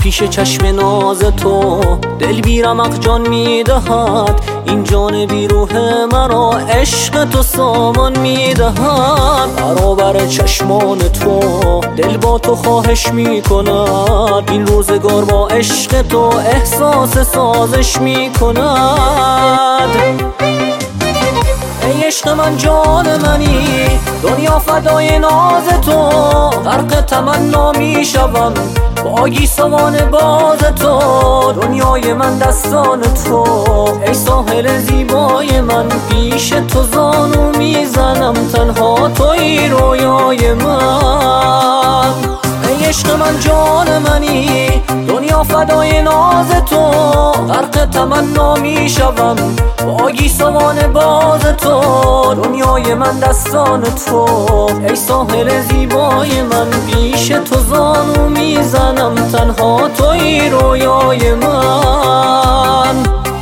پیش چشم ناز تو دل بی رمق جان میدهد، این جان بی روح مرا عشق تو سامان میدهد. برابر چشمان تو دل با تو خواهش میکند، این روزگار با عشق تو احساس سازش میکند. ای عشق من جان منی، دنیا فدای ناز تو، غرق تمنا میشوم با گیسوان باز تو. دنیای من دستان تو، ای ساحل زیبای من، پیش تو زانو میزنم، تنها توی رویای من. ای عشق من جان منی، دنیا فدای ناز تو، غرق تمنا میشوم با گیسوان باز تو. دنیای من دستان تو، ای ساحل زیبای من، پیش تو زانو میزنم، تنها توی رویای من.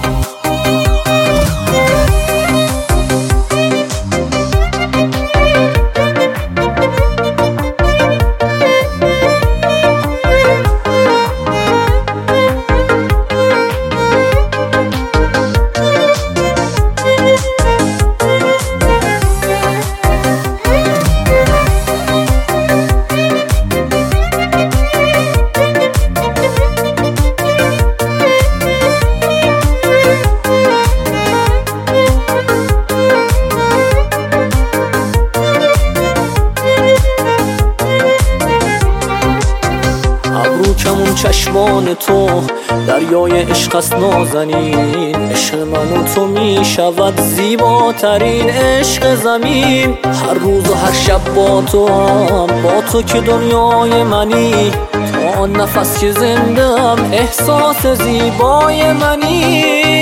کمون چشمان تو دریای عشق است نازنین، عشق من و تو می شود زیباترین عشق زمین. هر روز و هر شب با تو هم، با تو که دنیای منی، تا آن نفس که زنده ام احساس زیبای منی.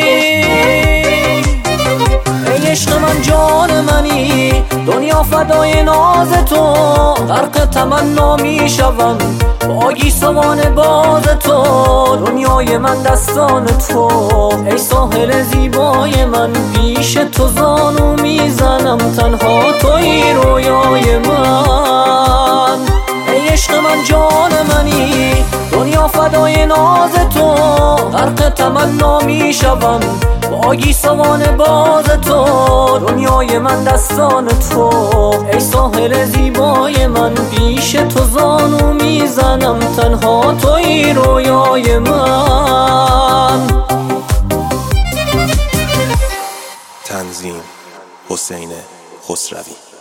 ای عشق من جان منی، دنیا فدای ناز تو، غرق تمنا میشوم با گیسوان باز تو. دنیای من دستان تو، ای ساحل زیبای من، پیش تو زانو میزنم، تنها توی رویای من. ای عشق من جان منی، دنیا فدای ناز تو، غرق تمنا میشوم با گیسوان باز تو. دنیای من دستان تو، ای ساحل زیبای من، پیش تو زانو میزنم، تنها توی رویای من. تنظیم حسین خسروی.